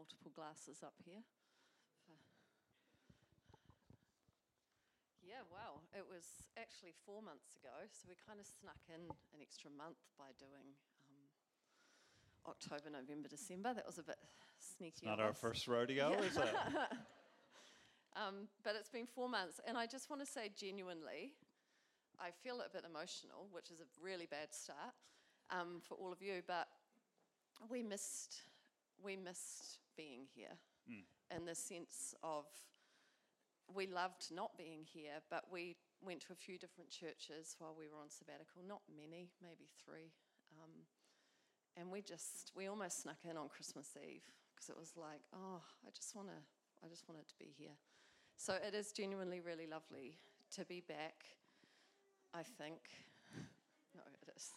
multiple glasses up here. Yeah, wow. It was actually 4 months ago, so we kind of snuck in an extra month by doing October, November, December. That was a bit sneaky. It's not our first rodeo, is it? But it's been 4 months, and I just want to say genuinely, I feel a bit emotional, which is a really bad start for all of you, but we missed being here in the sense of we loved not being here, but we went to a few different churches while we were on sabbatical, not many, maybe 3. And we almost snuck in on Christmas Eve because it was like, oh, I just want it to be here. So it is genuinely really lovely to be back, I think. No, it is.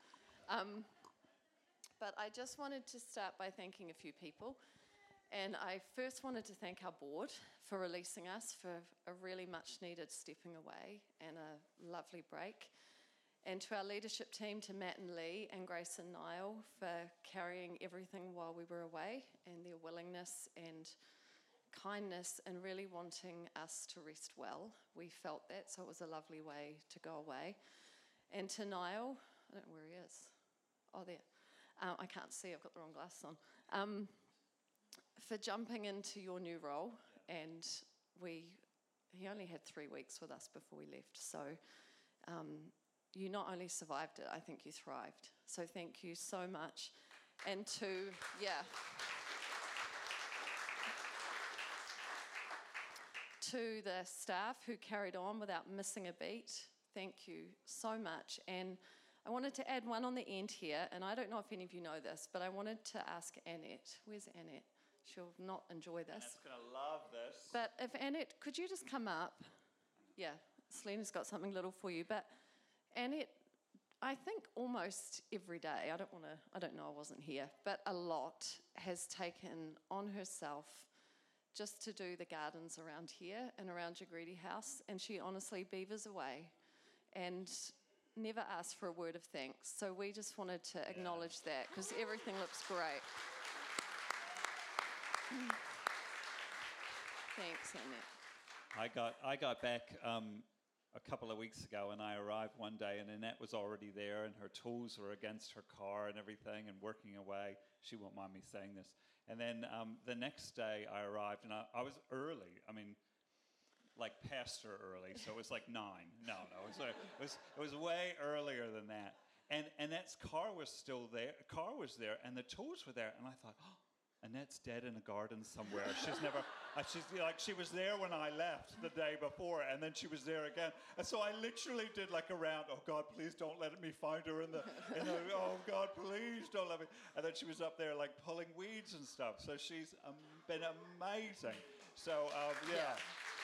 But I just wanted to start by thanking a few people. And I first wanted to thank our board for releasing us for a really much needed stepping away and a lovely break. And to our leadership team, to Matt and Lee and Grace and Niall for carrying everything while we were away and their willingness and kindness and really wanting us to rest well. We felt that, so it was a lovely way to go away. And to Niall, I don't know where he is. Oh, there. I can't see, I've got the wrong glasses on. For jumping into your new role, and he only had 3 weeks with us before we left, so you not only survived it, I think you thrived. So thank you so much. And to the staff who carried on without missing a beat, thank you so much. And I wanted to add one on the end here, and I don't know if any of you know this, but I wanted to ask Annette. Where's Annette? She'll not enjoy this. Annette's going to love this. But if Annette, could you just come up? Yeah, Selena's got something little for you. But Annette, I think almost every day, I don't know, I wasn't here, but a lot has taken on herself just to do the gardens around here and around Jagridi House. And she honestly beavers away and never asked for a word of thanks. So we just wanted to acknowledge that because everything looks great. Thanks, Annette. I got back a couple of weeks ago, and I arrived one day, and Annette was already there, and her tools were against her car and everything, and working away. She won't mind me saying this. And then the next day I arrived, and I was early. I mean, like past her early, so it was like 9. No, it was way earlier than that. And Annette's car was still there. Car was there, and the tools were there, and I thought, oh, Annette's dead in a garden somewhere. She was there when I left the day before, and then she was there again. And so I literally did like a round, oh God, please don't let me find her in the oh God, please don't let me. And then she was up there like pulling weeds and stuff. So she's been amazing. So, yeah.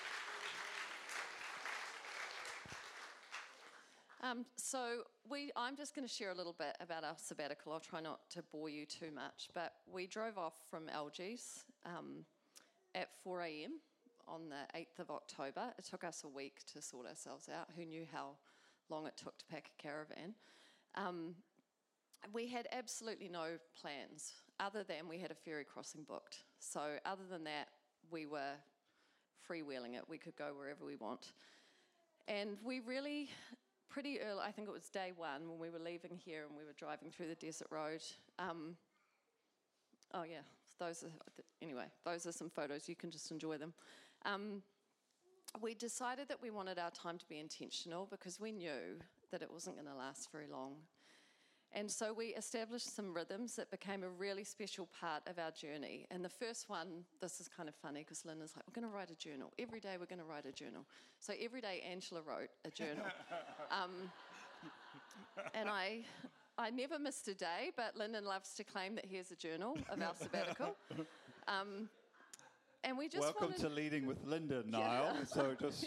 I'm just going to share a little bit about our sabbatical. I'll try not to bore you too much, but we drove off from Algies at 4 a.m. on the 8th of October. It took us a week to sort ourselves out. Who knew how long it took to pack a caravan? We had absolutely no plans other than we had a ferry crossing booked. So other than that, we were freewheeling it. We could go wherever we want. And we really... pretty early, I think it was day 1 when we were leaving here and we were driving through the desert road. Those are some photos. You can just enjoy them. We decided that we wanted our time to be intentional because we knew that it wasn't going to last very long. And so we established some rhythms that became a really special part of our journey. And the first one, this is kind of funny because Linda's like, we're going to write a journal. Every day we're going to write a journal. So every day Angela wrote a journal. And I never missed a day, but Lyndon loves to claim that here's a journal of our sabbatical. And we just Welcome to Leading with Linda, Niall. Yeah. So just,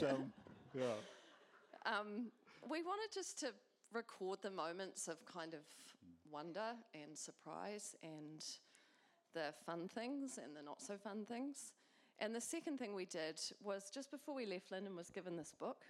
we wanted just to record the moments of kind of wonder and surprise and the fun things and the not so fun things. And the second thing we did was just before we left, Lyndon was given this book.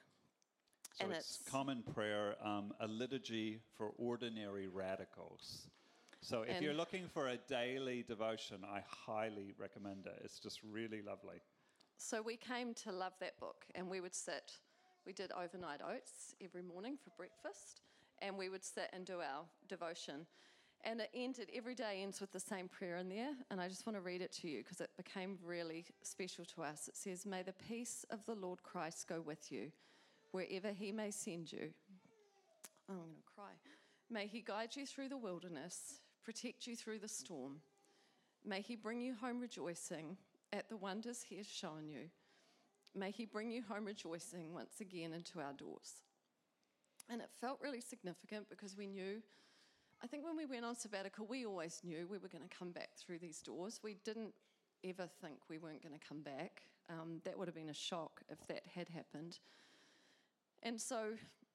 So it's Common Prayer, a liturgy for ordinary radicals. So if And- you're looking for a daily devotion, I highly recommend it. It's just really lovely. So we came to love that book, and we did overnight oats every morning for breakfast, and we would sit and do our devotion. And every day ends with the same prayer in there, and I just want to read it to you because it became really special to us. It says, "May the peace of the Lord Christ go with you, wherever he may send you." Oh, I'm going to cry. "May he guide you through the wilderness, protect you through the storm. May he bring you home rejoicing at the wonders he has shown you. May he bring you home rejoicing once again into our doors." And it felt really significant because we knew, I think when we went on sabbatical, we always knew we were going to come back through these doors. We didn't ever think we weren't going to come back. That would have been a shock if that had happened. And so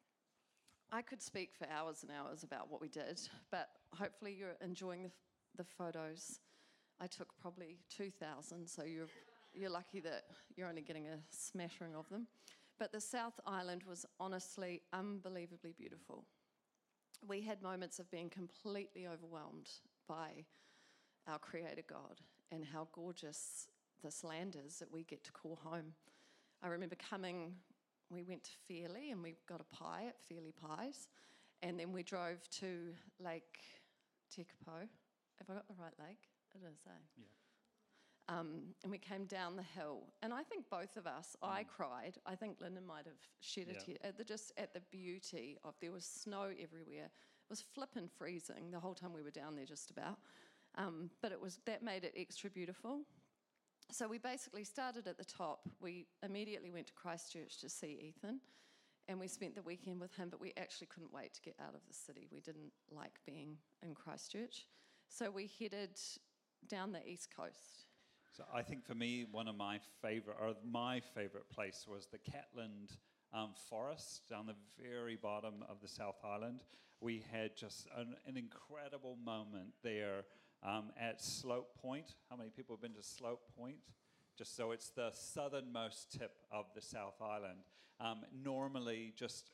I could speak for hours and hours about what we did, but hopefully you're enjoying the photos. I took probably 2,000, so you're lucky that you're only getting a smattering of them. But the South Island was honestly unbelievably beautiful. We had moments of being completely overwhelmed by our Creator God and how gorgeous this land is that we get to call home. I remember we went to Fairlie and we got a pie at Fairlie Pies, and then we drove to Lake Tekapo. Have I got the right lake? It is, eh? Yeah. And we came down the hill, and I think both of us, I cried. I think Linda might have shed a tear at the beauty of, there was snow everywhere. It was flippin' freezing the whole time we were down there, just about. But that made it extra beautiful. So we basically started at the top. We immediately went to Christchurch to see Ethan, and we spent the weekend with him, but we actually couldn't wait to get out of the city. We didn't like being in Christchurch. So we headed down the east coast. So I think for me, my favorite place was the Catland Forest down the very bottom of the South Island. We had just an incredible moment there at Slope Point. How many people have been to Slope Point? Just so it's the southernmost tip of the South Island. Normally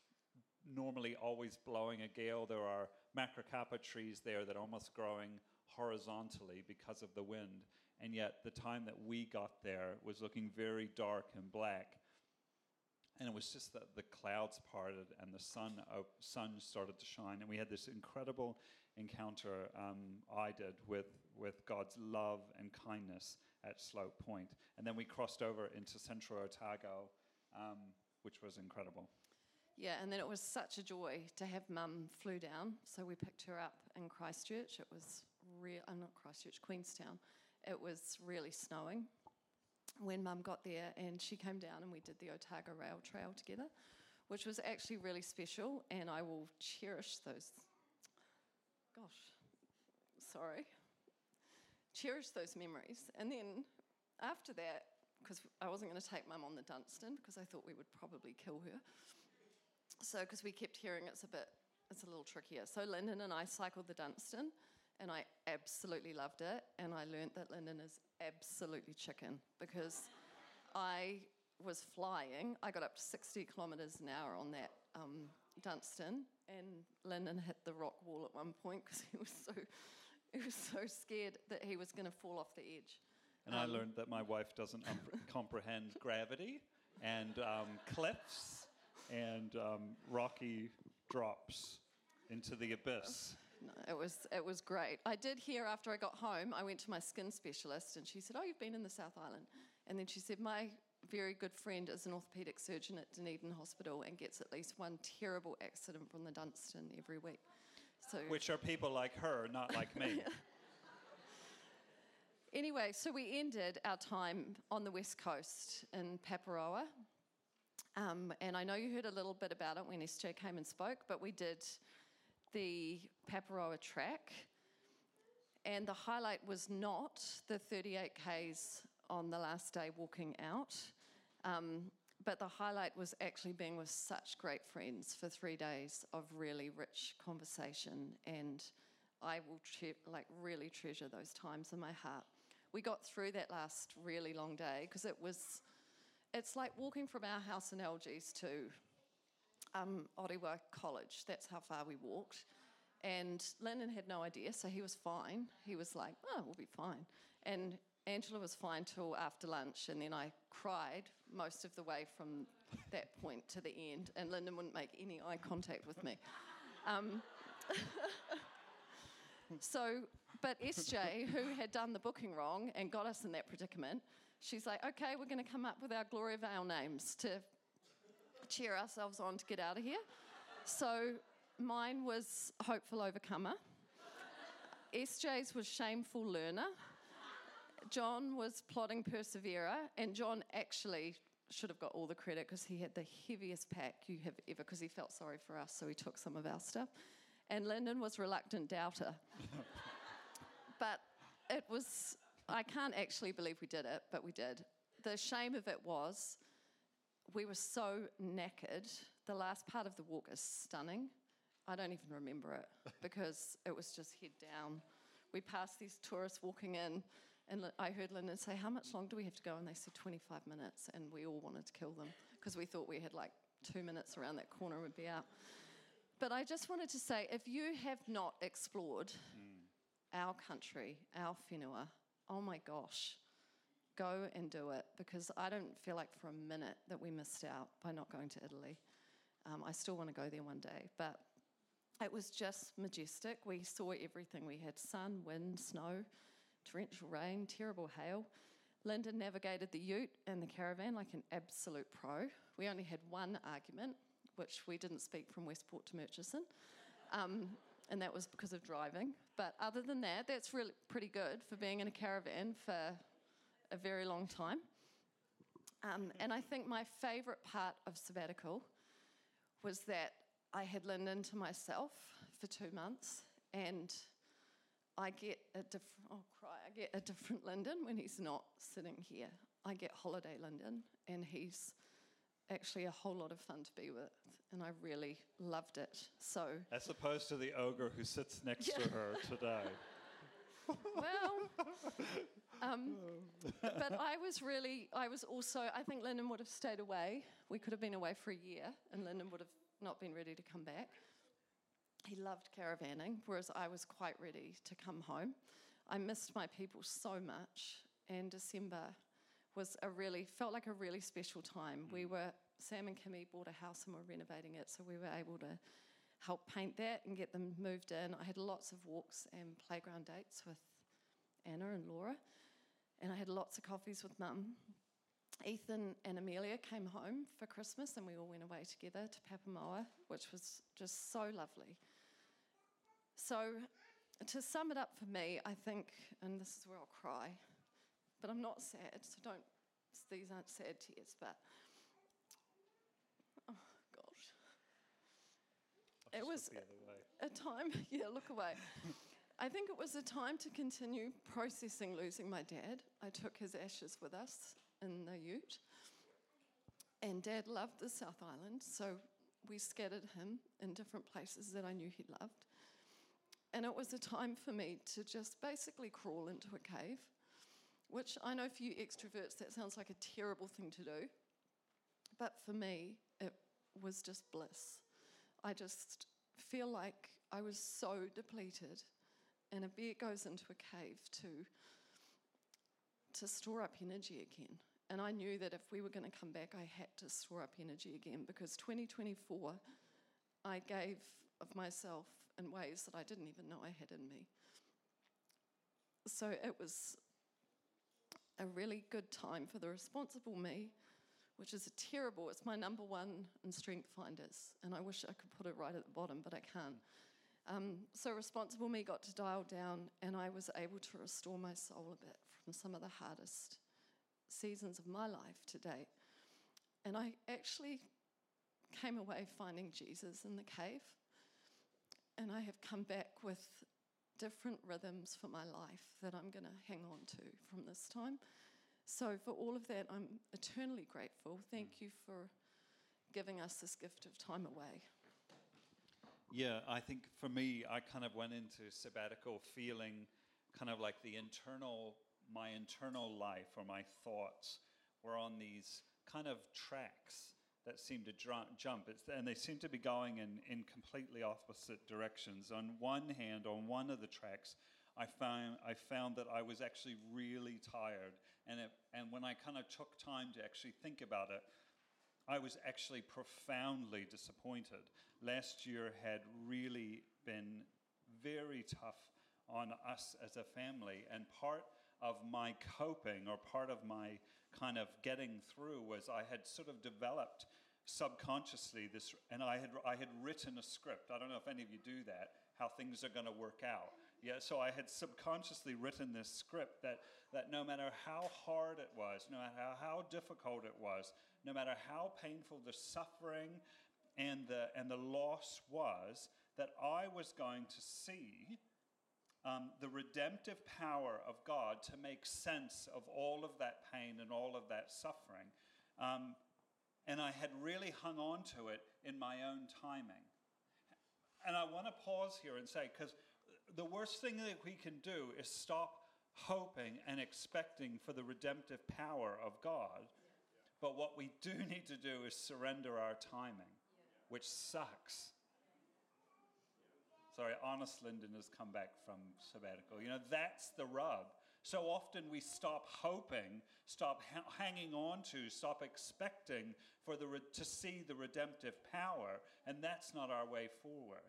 always blowing a gale. There are macrocarpa trees there that are almost growing horizontally because of the wind. And yet the time that we got there was looking very dark and black. And it was just that the clouds parted and the sun started to shine. And we had this incredible encounter I did with God's love and kindness at Slope Point. And then we crossed over into Central Otago, which was incredible. Yeah, and then it was such a joy to have Mum flew down. So we picked her up in Christchurch. It was not Christchurch, Queenstown. It was really snowing when Mum got there, and she came down and we did the Otago Rail Trail together, which was actually really special, and I will cherish those memories. And then after that, because I wasn't going to take Mum on the Dunstan because I thought we would probably kill her. So, because we kept hearing it's a little trickier. So Lyndon and I cycled the Dunstan, and I absolutely loved it. And I learnt that Lyndon is absolutely chicken because I was flying. I got up to 60 kilometres an hour on that Dunstan, and Lyndon hit the rock wall at one point because he was so scared that he was going to fall off the edge. And I learned that my wife doesn't comprehend gravity and cliffs and rocky drops into the abyss. No, it was great. I did hear after I got home, I went to my skin specialist and she said, "Oh, you've been in the South Island." And then she said, "My very good friend is an orthopaedic surgeon at Dunedin Hospital and gets at least one terrible accident from the Dunstan every week." So, which are people like her, not like me. Yeah. Anyway, so we ended our time on the west coast in Paparoa. And I know you heard a little bit about it when SJ came and spoke, but we did the Paparoa track. And the highlight was not the 38 Ks on the last day walking out, but the highlight was actually being with such great friends for 3 days of really rich conversation. And I will really treasure those times in my heart. We got through that last really long day because it's like walking from our house in Algies to Orewa College. That's how far we walked. And Lyndon had no idea, so he was fine. He was like, oh, we'll be fine. And Angela was fine till after lunch, and then I cried most of the way from that point to the end, and Lyndon wouldn't make any eye contact with me. But SJ, who had done the booking wrong and got us in that predicament, she's like, okay, we're going to come up with our Gloria Vale names to cheer ourselves on to get out of here. So mine was Hopeful Overcomer. SJ's was Shameful Learner. John was Plodding Perseverer, and John actually should have got all the credit because he had the heaviest pack you have ever, because he felt sorry for us, so he took some of our stuff. And Lyndon was Reluctant Doubter. But it was, I can't actually believe we did it, but we did. The shame of it was we were so knackered. The last part of the walk is stunning. I don't even remember it because it was just head down. We passed these tourists walking in, and I heard Lyndon say, how much long do we have to go? And they said 25 minutes, and we all wanted to kill them because we thought we had like 2 minutes around that corner and we'd be out. But I just wanted to say, if you have not explored our country, our whenua, oh my gosh, go and do it, because I don't feel like for a minute that we missed out by not going to Italy. I still want to go there one day, but it was just majestic. We saw everything. We had sun, wind, snow, torrential rain, terrible hail. Lyndon navigated the ute and the caravan like an absolute pro. We only had one argument, which we didn't speak from Westport to Murchison, and that was because of driving. But other than that, that's really pretty good for being in a caravan for a very long time. And I think my favourite part of sabbatical was that I had Lyndon to myself for 2 months, and I get a different Lyndon when he's not sitting here. I get holiday Lyndon, and he's actually a whole lot of fun to be with, and I really loved it. So, as opposed to the ogre who sits next to her today. Well, but I was also, I think Lyndon would have stayed away. We could have been away for a year, and Lyndon would have not been ready to come back. He loved caravanning, whereas I was quite ready to come home. I missed my people so much, and December felt like a really special time. Sam and Kimmy bought a house and were renovating it, so we were able to help paint that and get them moved in. I had lots of walks and playground dates with Anna and Laura, and I had lots of coffees with Mum. Ethan and Amelia came home for Christmas, and we all went away together to Papamoa, which was just so lovely. So to sum it up for me, I think, and this is where I'll cry, but I'm not sad, so these aren't sad tears, but, oh gosh. It was a time, look away. I think it was a time to continue processing losing my dad. I took his ashes with us in the ute, and Dad loved the South Island, so we scattered him in different places that I knew he loved. And it was a time for me to just basically crawl into a cave, which I know for you extroverts that sounds like a terrible thing to do, but for me it was just bliss. I just feel like I was so depleted, and a bear goes into a cave to store up energy again. And I knew that if we were going to come back, I had to store up energy again, because 2024, I gave of myself in ways that I didn't even know I had in me. So it was a really good time for the responsible me, which is it's my number one in Strength Finders, and I wish I could put it right at the bottom, but I can't. So responsible me got to dial down, and I was able to restore my soul a bit from some of the hardest seasons of my life to date. And I actually came away finding Jesus in the cave, and I have come back with different rhythms for my life that I'm going to hang on to from this time. So for all of that, I'm eternally grateful. Thank you for giving us this gift of time away. Yeah, I think for me, I kind of went into sabbatical feeling kind of like my internal life or my thoughts were on these kind of tracks that seem to jump. And they seem to be going in completely opposite directions. On one hand, on one of the tracks, I found that I was actually really tired. And when I kind of took time to actually think about it, I was actually profoundly disappointed. Last year had really been very tough on us as a family, and part of my coping, or part of my kind of getting through, was I had sort of developed subconsciously this, and I had written a script. I don't know if any of you do that, how things are going to work out. Yeah, so I had subconsciously written this script that no matter how hard it was, no matter how difficult it was, no matter how painful the suffering and the loss was, that I was going to see the redemptive power of God to make sense of all of that pain and all of that suffering. And I had really hung on to it in my own timing. And I want to pause here and say, because the worst thing that we can do is stop hoping and expecting for the redemptive power of God. But what we do need to do is surrender our timing, which sucks. Sorry, Honest Linden has come back from sabbatical. You know, that's the rub. So often we stop hoping, stop hanging on to, stop expecting for to see the redemptive power, and that's not our way forward.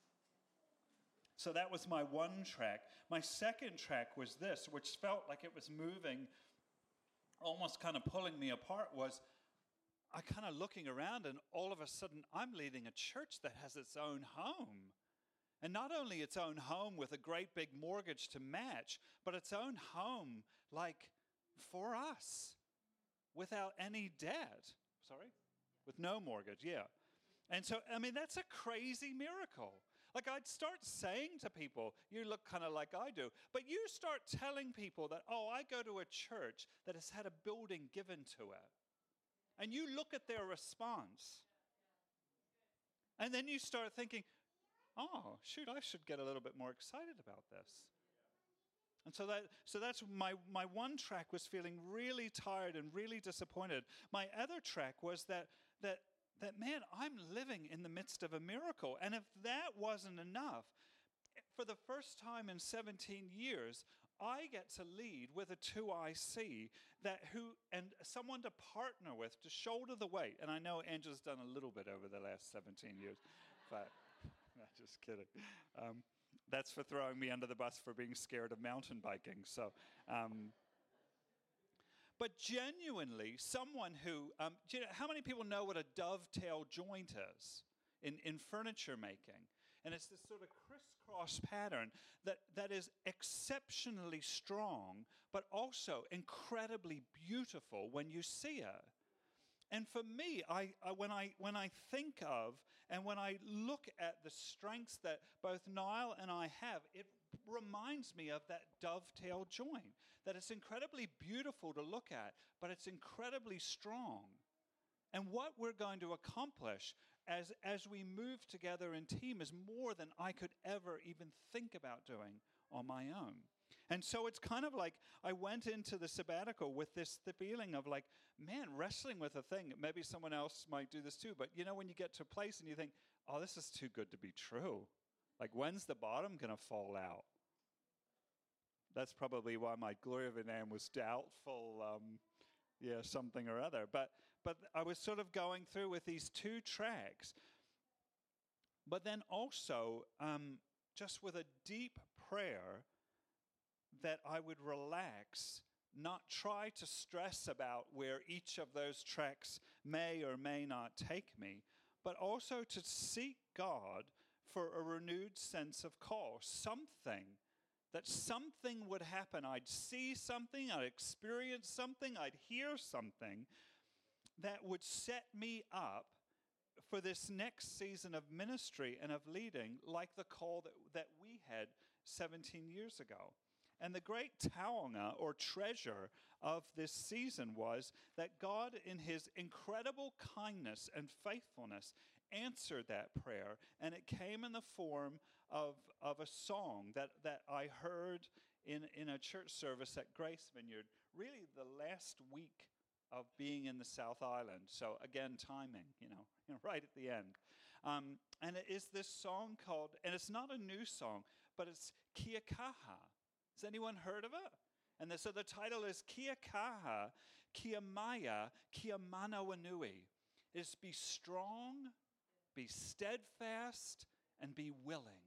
So that was my one track. My second track was this, which felt like it was moving, almost kind of pulling me apart, was I kind of looking around, and all of a sudden I'm leading a church that has its own home. And not only its own home with a great big mortgage to match, but its own home, like, for us, without any debt. Sorry? With no mortgage, yeah. And so, I mean, that's a crazy miracle. Like, I'd start saying to people, you look kind of like I do, but you start telling people that, oh, I go to a church that has had a building given to it. And you look at their response. And then you start thinking, oh, shoot, I should get a little bit more excited about this. And so that's my one track was feeling really tired and really disappointed. My other track was that man, I'm living in the midst of a miracle. And if that wasn't enough, for the first time in 17 years, I get to lead with a 2IC and someone to partner with to shoulder the weight. And I know Angela's done a little bit over the last 17 years, but just kidding. That's for throwing me under the bus for being scared of mountain biking. So, but genuinely, someone who, do you know, how many people know what a dovetail joint is in furniture making? And it's this sort of crisscross pattern that is exceptionally strong, but also incredibly beautiful when you see it. And for me, when I think of and when I look at the strengths that both Niall and I have, it reminds me of that dovetail joint, that it's incredibly beautiful to look at, but it's incredibly strong. And what we're going to accomplish as we move together in team is more than I could ever even think about doing on my own. And so it's kind of like I went into the sabbatical with the feeling of like, man, wrestling with a thing. Maybe someone else might do this too. But you know, when you get to a place and you think, oh, this is too good to be true. Like, when's the bottom going to fall out? That's probably why my Gloria Vinam was doubtful, something or other. But I was sort of going through with these two tracks. But then also just with a deep prayer that I would relax, not try to stress about where each of those tracks may or may not take me, but also to seek God for a renewed sense of call, that something would happen. I'd see something, I'd experience something, I'd hear something that would set me up for this next season of ministry and of leading, like the call that we had 17 years ago. And the great taonga, or treasure, of this season was that God, in his incredible kindness and faithfulness, answered that prayer. And it came in the form of a song that I heard in a church service at Grace Vineyard, really the last week of being in the South Island. So again, timing, right at the end. And it is this song called, and it's not a new song, but it's Kia Kaha. Has anyone heard of it? And so the title is Kia Kaha, Kia Maya, Kia Manawanui. It's be strong, be steadfast, and be willing.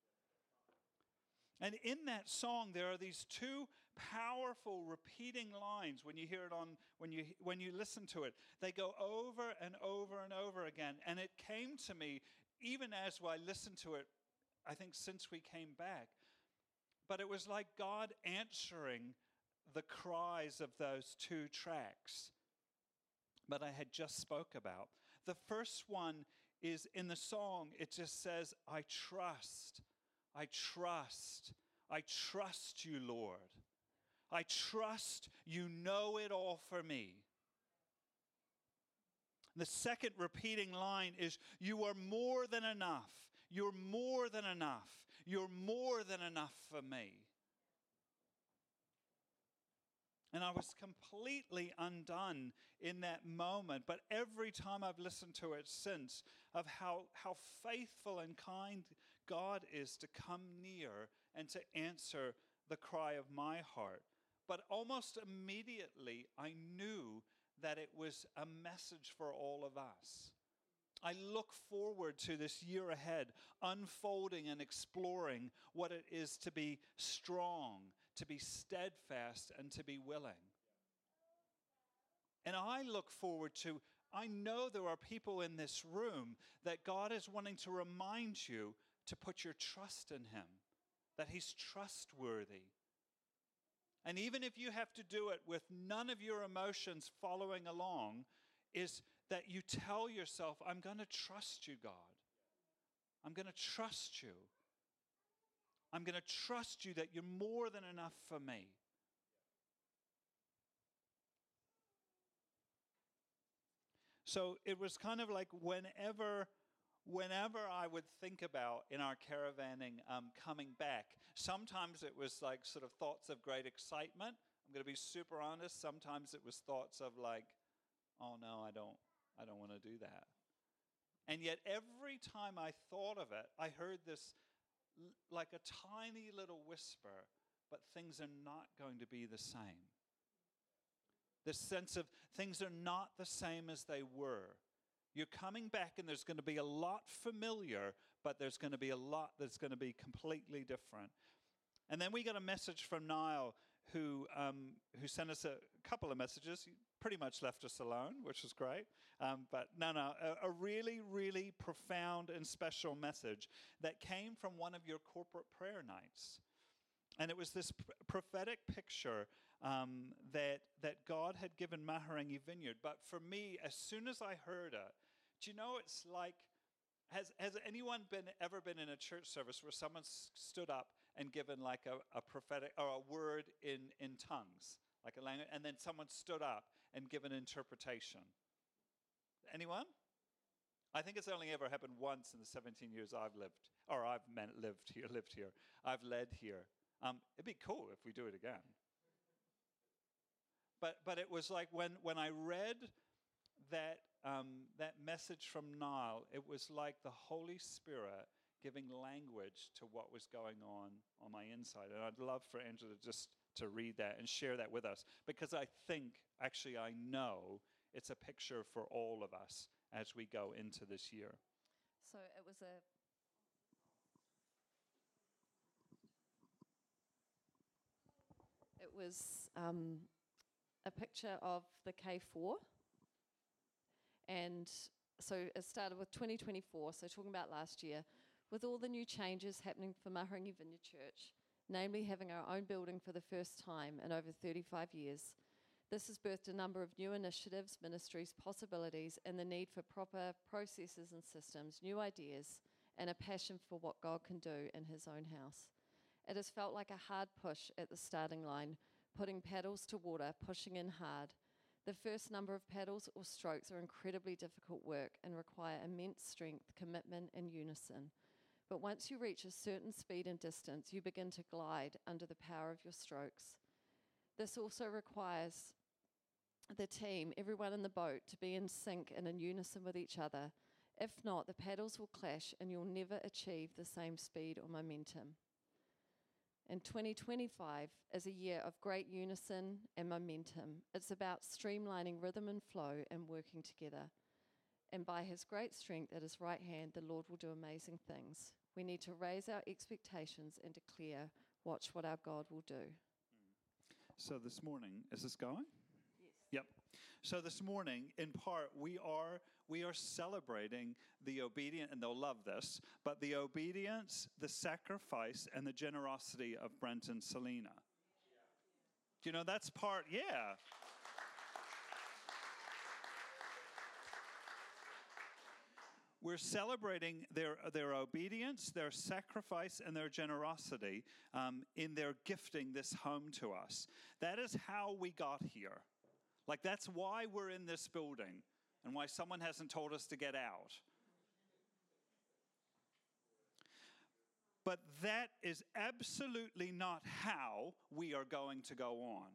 And in that song, there are these two powerful repeating lines. When you hear it when you listen to it, they go over and over and over again. And it came to me, even as I listened to it, I think since we came back, but it was like God answering the cries of those two tracks that I had just spoke about. The first one is in the song, it just says, I trust you, Lord. I trust you know it all for me. The second repeating line is, you are more than enough. You're more than enough. You're more than enough for me. And I was completely undone in that moment. But every time I've listened to it since, of how faithful and kind God is to come near and to answer the cry of my heart. But almost immediately, I knew that it was a message for all of us. I look forward to this year ahead, unfolding and exploring what it is to be strong, to be steadfast, and to be willing. And I look forward to, I know there are people in this room that God is wanting to remind you to put your trust in Him, that He's trustworthy. And even if you have to do it with none of your emotions following along, is that you tell yourself, I'm going to trust you, God. I'm going to trust you. I'm going to trust you that you're more than enough for me. So it was kind of like whenever I would think about in our caravanning coming back, sometimes it was like sort of thoughts of great excitement. I'm going to be super honest. Sometimes it was thoughts of like, oh no, I don't want to do that. And yet every time I thought of it, I heard this like a tiny little whisper, but things are not going to be the same. This sense of things are not the same as they were. You're coming back and there's going to be a lot familiar, but there's going to be a lot that's going to be completely different. And then we got a message from Niall who sent us a couple of messages. He pretty much left us alone, which was great. But a really, really profound and special message that came from one of your corporate prayer nights. And it was this prophetic picture that God had given Maharangi Vineyard. But for me, as soon as I heard it, do you know, it's like, has anyone ever been in a church service where someone stood up and given like a prophetic or a word in tongues, like a language, and then someone stood up and given interpretation? Anyone? I think it's only ever happened once in the 17 years I've lived here. I've led here. It'd be cool if we do it again. But it was like when I read that message from Niall, it was like the Holy Spirit giving language to what was going on my inside. And I'd love for Angela just to read that and share that with us, because I know it's a picture for all of us as we go into this year. So it was a picture of the K4. And so it started with 2024, so talking about last year, with all the new changes happening for Maharangi Vineyard Church, namely having our own building for the first time in over 35 years. This has birthed a number of new initiatives, ministries, possibilities, and the need for proper processes and systems, new ideas, and a passion for what God can do in His own house. It has felt like a hard push at the starting line, putting paddles to water, pushing in hard. The first number of paddles or strokes are incredibly difficult work and require immense strength, commitment, and unison. But once you reach a certain speed and distance, you begin to glide under the power of your strokes. This also requires the team, everyone in the boat, to be in sync and in unison with each other. If not, the paddles will clash and you'll never achieve the same speed or momentum. And 2025 is a year of great unison and momentum. It's about streamlining rhythm and flow and working together. And by his great strength at his right hand, the Lord will do amazing things. We need to raise our expectations and declare, watch what our God will do. So this morning, is this going? Yes. Yep. So this morning, in part, we are celebrating the obedience, and they'll love this, but the obedience, the sacrifice, and the generosity of Brent and Selena. You know, that's part, yeah. We're celebrating their obedience, their sacrifice, and their generosity in their gifting this home to us. That is how we got here. Like, that's why we're in this building and why someone hasn't told us to get out. But that is absolutely not how we are going to go on.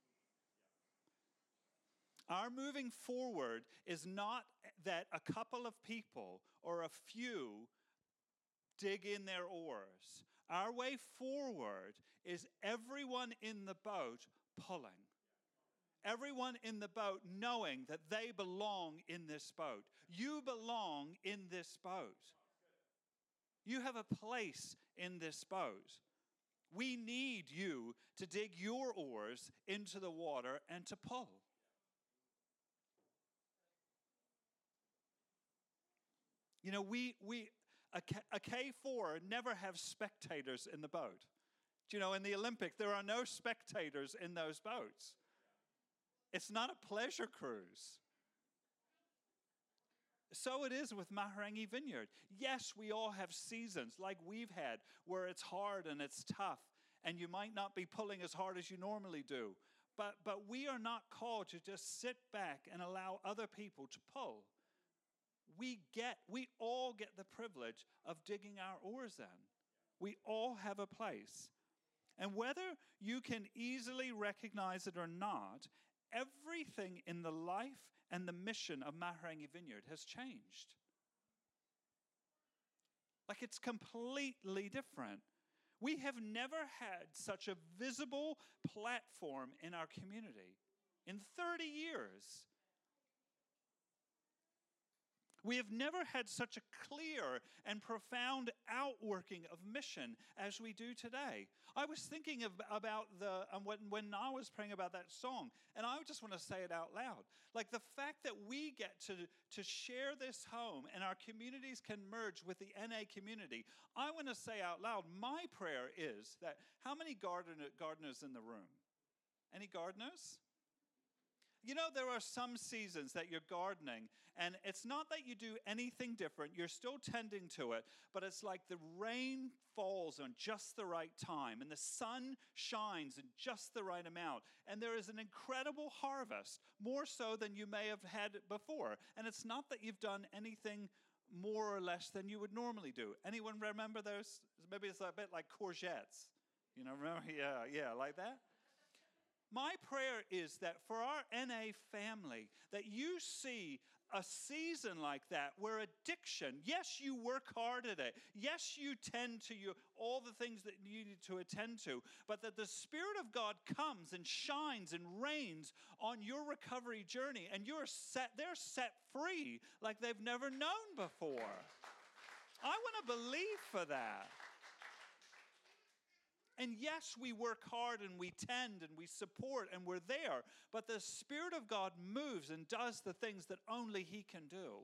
Our moving forward is not that a couple of people or a few dig in their oars. Our way forward is everyone in the boat pulling. Everyone in the boat knowing that they belong in this boat. You belong in this boat. You have a place in this boat. We need you to dig your oars into the water and to pull. You know, a K4 never have spectators in the boat. Do you know, in the Olympics, there are no spectators in those boats. It's not a pleasure cruise. So it is with Maharangi Vineyard. Yes, we all have seasons like we've had where it's hard and it's tough, and you might not be pulling as hard as you normally do. But we are not called to just sit back and allow other people to pull. We all get the privilege of digging our oars in. We all have a place. And whether you can easily recognize it or not, everything in the life and the mission of Maharangi Vineyard has changed. Like, it's completely different. We have never had such a visible platform in our community in 30 years. We have never had such a clear and profound outworking of mission as we do today. I was thinking about when I was praying about that song, and I just want to say it out loud. Like, the fact that we get to share this home and our communities can merge with the NA community, I want to say out loud, my prayer is that, how many gardeners in the room? Any gardeners? You know, there are some seasons that you're gardening, and it's not that you do anything different. You're still tending to it, but it's like the rain falls on just the right time, and the sun shines in just the right amount, and there is an incredible harvest, more so than you may have had before. And it's not that you've done anything more or less than you would normally do. Anyone remember those? Maybe it's a bit like courgettes. You know, remember? Yeah, like that. My prayer is that for our NA family, that you see a season like that where addiction, yes, you work hard at it. Yes, you tend to all the things that you need to attend to, but that the Spirit of God comes and shines and reigns on your recovery journey, and they're set free like they've never known before. I want to believe for that. And yes, we work hard and we tend and we support and we're there, but the Spirit of God moves and does the things that only He can do.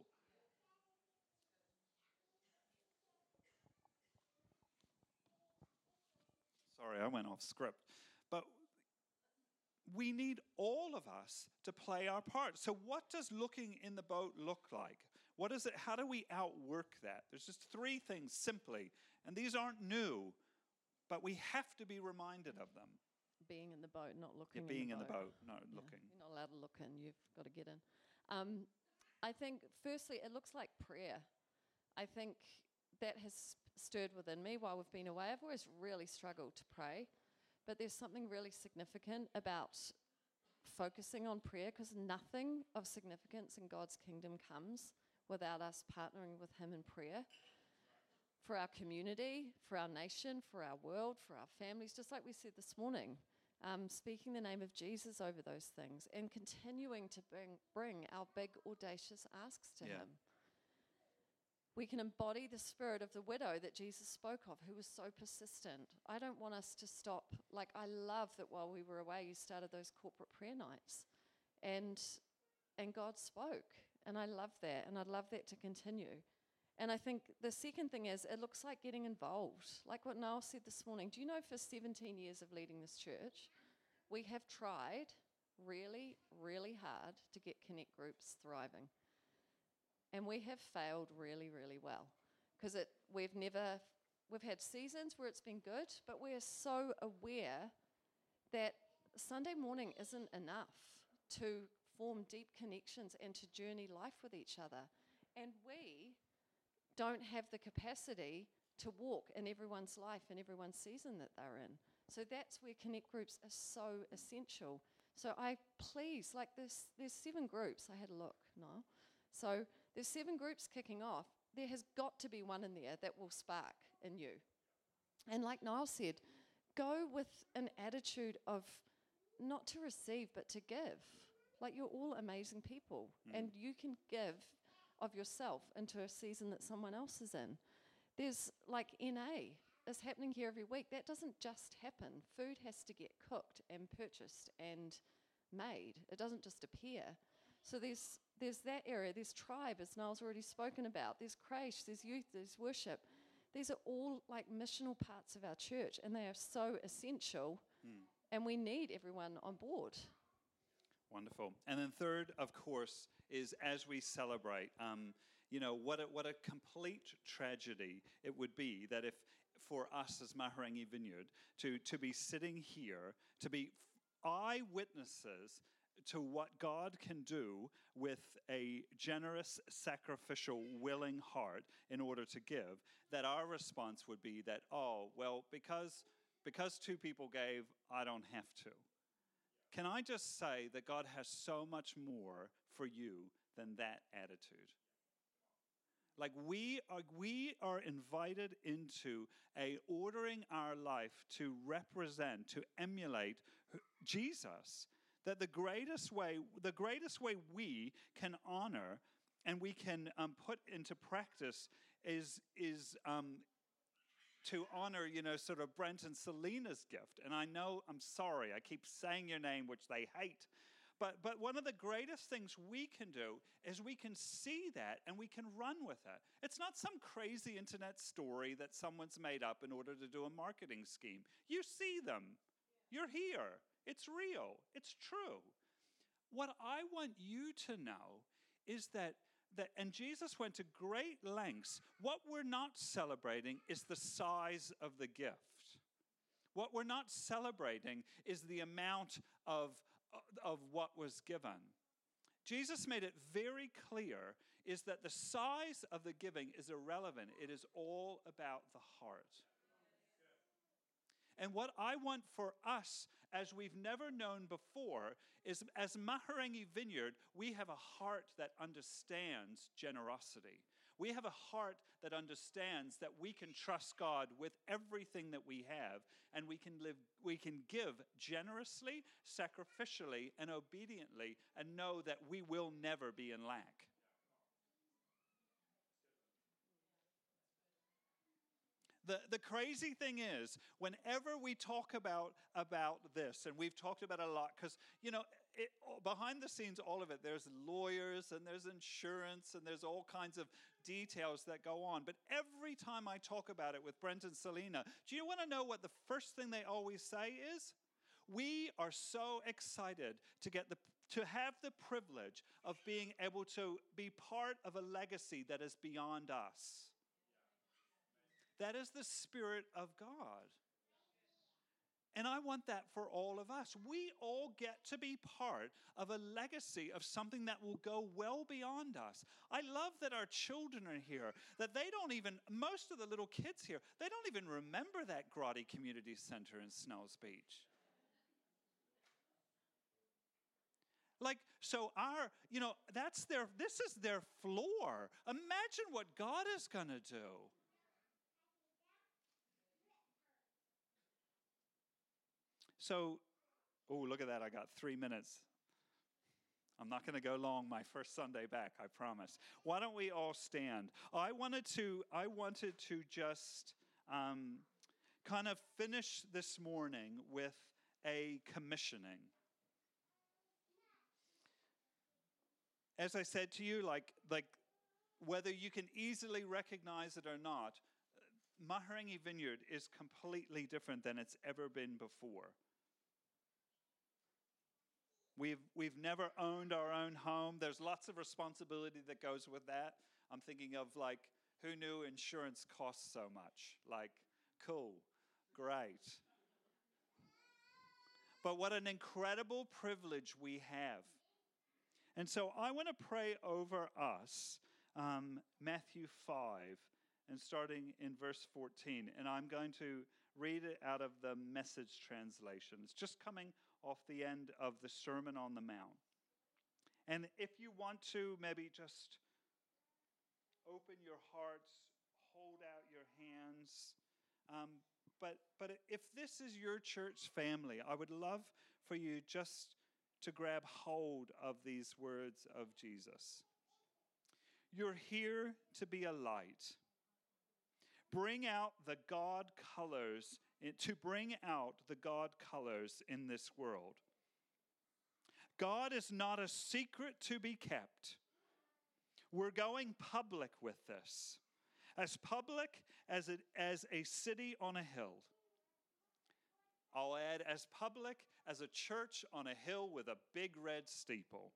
Sorry, I went off script. But we need all of us to play our part. So what does looking in the boat look like? What is it? How do we outwork that? There's just three things simply, and these aren't new. But we have to be reminded of them. Being in the boat, not looking being in the boat. Not looking. You're not allowed to look in. You've got to get in. I think, firstly, it looks like prayer. I think that has stirred within me while we've been away. I've always really struggled to pray, but there's something really significant about focusing on prayer, because nothing of significance in God's kingdom comes without us partnering with Him in prayer for our community, for our nation, for our world, for our families, just like we said this morning. Speaking the name of Jesus over those things and continuing to bring our big, audacious asks to Him. We can embody the spirit of the widow that Jesus spoke of, who was so persistent. I don't want us to stop. Like, I love that while we were away, you started those corporate prayer nights. And God spoke. And I love that. And I'd love that to continue. And I think the second thing is, it looks like getting involved. Like what Niall said this morning. Do you know, for 17 years of leading this church, we have tried really, really hard to get connect groups thriving. And we have failed really, really well. Because we've had seasons where it's been good, but we're so aware that Sunday morning isn't enough to form deep connections and to journey life with each other. And we don't have the capacity to walk in everyone's life and everyone's season that they're in. So that's where connect groups are so essential. So there's 7 groups. I had a look, Niall. So there's 7 groups kicking off. There has got to be one in there that will spark in you. And like Niall said, go with an attitude of not to receive, but to give. Like, you're all amazing people, and you can give of yourself into a season that someone else is in. There's like NA is happening here every week. That doesn't just happen. Food has to get cooked and purchased and made. It doesn't just appear. So there's that area. There's tribe, as Niall's already spoken about. There's creche, there's youth, there's worship. These are all like missional parts of our church, and they are so essential, and we need everyone on board. Wonderful. And then third, of course, is as we celebrate, what a complete tragedy it would be that if for us as Mahurangi Vineyard to be sitting here, to be eyewitnesses to what God can do with a generous, sacrificial, willing heart in order to give, that our response would be that, because 2 people gave, I don't have to. Can I just say that God has so much more for you than that attitude? Like, we are invited into ordering our life to represent, to emulate Jesus. That the greatest way we can honor and we can put into practice is to honor, sort of Brent and Selena's gift. And I know, I'm sorry, I keep saying your name, which they hate. But one of the greatest things we can do is we can see that and we can run with it. It's not some crazy internet story that someone's made up in order to do a marketing scheme. You see them. You're here. It's real. It's true. What I want you to know is that and Jesus went to great lengths. What we're not celebrating is the size of the gift. What we're not celebrating is the amount of what was given. Jesus made it very clear is that the size of the giving is irrelevant. It is all about the heart. And what I want for us, as we've never known before, is as Mahurangi Vineyard, we have a heart that understands generosity. We have a heart that understands that we can trust God with everything that we have, and we can give generously, sacrificially, and obediently, and know that we will never be in lack. The crazy thing is, whenever we talk about this, and we've talked about it a lot, because, behind the scenes, all of it, there's lawyers, and there's insurance, and there's all kinds of details that go on. But every time I talk about it with Brent and Selena, do you want to know what the first thing they always say is? We are so excited to have the privilege of being able to be part of a legacy that is beyond us. That is the Spirit of God. And I want that for all of us. We all get to be part of a legacy of something that will go well beyond us. I love that our children are here, that most of the little kids here, they don't even remember that Grotty Community Center in Snells Beach. Like, so this is their floor. Imagine what God is going to do. So, oh, look at that. I got 3 minutes. I'm not going to go long my first Sunday back, I promise. Why don't we all stand? I wanted to just kind of finish this morning with a commissioning. As I said to you, like whether you can easily recognize it or not, Mahurangi Vineyard is completely different than it's ever been before. We've never owned our own home. There's lots of responsibility that goes with that. I'm thinking of like, who knew insurance costs so much? Like, cool, great. But what an incredible privilege we have. And so I want to pray over us, Matthew 5, and starting in verse 14. And I'm going to read it out of the Message translation. It's just coming off the end of the Sermon on the Mount. And if you want to, maybe just open your hearts, hold out your hands. But if this is your church family, I would love for you just to grab hold of these words of Jesus. You're here to be a light. Bring out the God colors, to bring out the God colors in this world. God is not a secret to be kept. We're going public with this, as public as a city on a hill. I'll add, as public as a church on a hill with a big red steeple.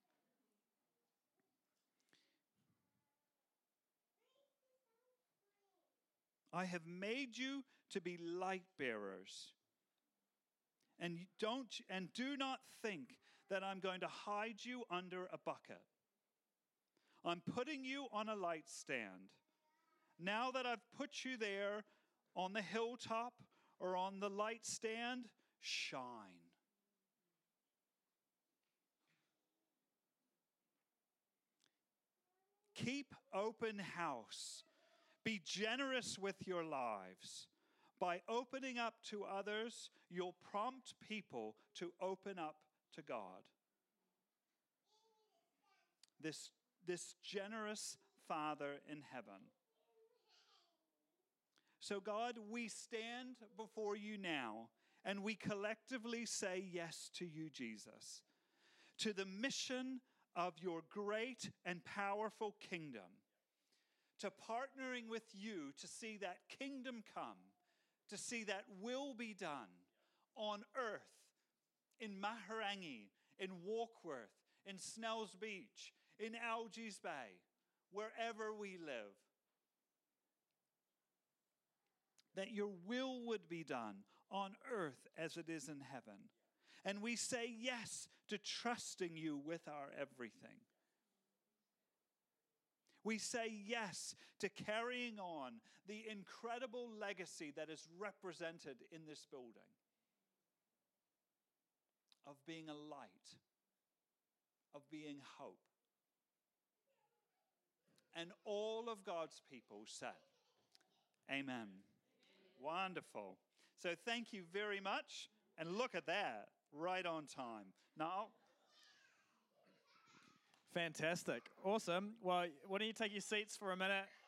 I have made you to be light bearers. And do not think that I'm going to hide you under a bucket. I'm putting you on a light stand. Now that I've put you there on the hilltop or on the light stand, shine. Keep open house. Be generous with your lives. By opening up to others, you'll prompt people to open up to God. This generous Father in heaven. So God, we stand before you now, and we collectively say yes to you, Jesus, to the mission of your great and powerful kingdom, to partnering with you to see that kingdom come, to see that will be done on earth, in Mahurangi, in Warkworth, in Snells Beach, in Algies Bay, wherever we live. That your will would be done on earth as it is in heaven. And we say yes to trusting you with our everything. We say yes to carrying on the incredible legacy that is represented in this building of being a light, of being hope. And all of God's people said, amen. Wonderful. So thank you very much. And look at that, right on time. Now, Fantastic. Awesome. Well, why don't you take your seats for a minute?